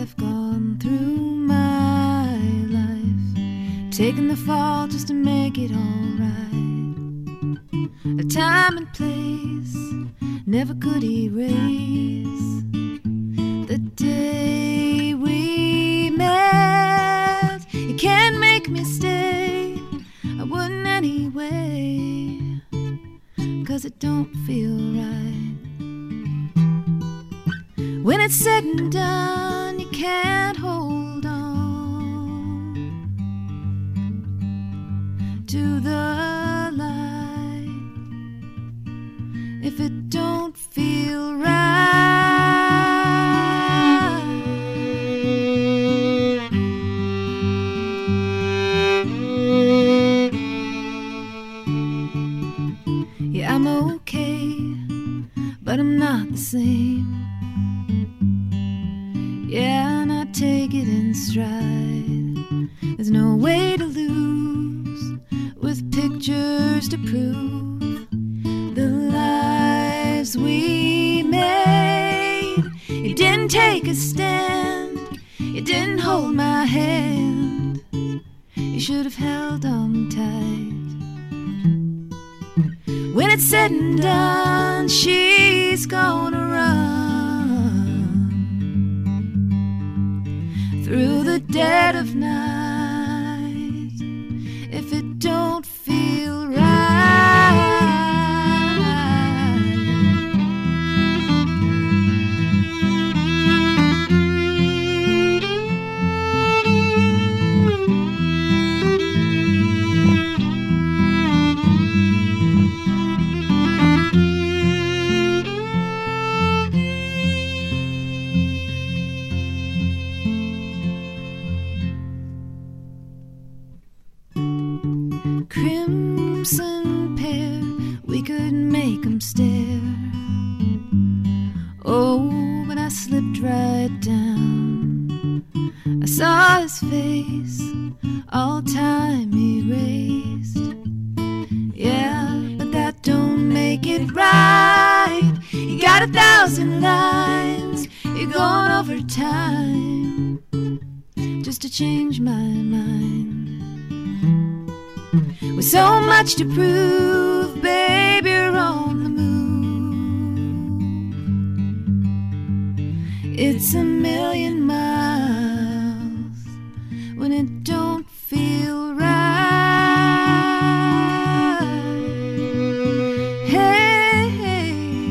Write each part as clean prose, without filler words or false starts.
I've gone through my life, taking the fall just to make it all right. A time and place never could erase the day we met. You can't make me stay, I wouldn't anyway, 'cause it don't feel right. When it's said and done, you can't hold on to the light if it don't feel right. Yeah, I'm okay, but I'm not the same. Yeah, and I take it in stride. There's no way to lose with pictures to prove the lives we made. You didn't take a stand, you didn't hold my hand. You should have held on tight. When it's said and done, she's gonna run through the dead of night if it don't feel right. Crimson pear, we could make 'em stare. Oh, but I slipped right down. I saw his face, all time erased. Yeah, but that don't make it right. You got 1,000 lines, you're going over time just to change my mind. With so much to prove, babe, you're on the move. It's a million miles when it don't feel right. Hey, hey.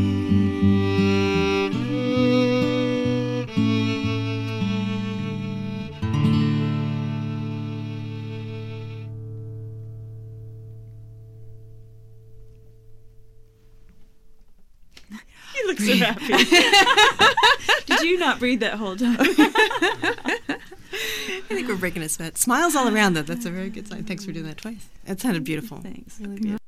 You look so happy. Did you not breathe that whole time? I think we're breaking a sweat. Smiles all around, though. That's a very good sign. Thanks for doing that twice. That sounded beautiful. Thanks. Really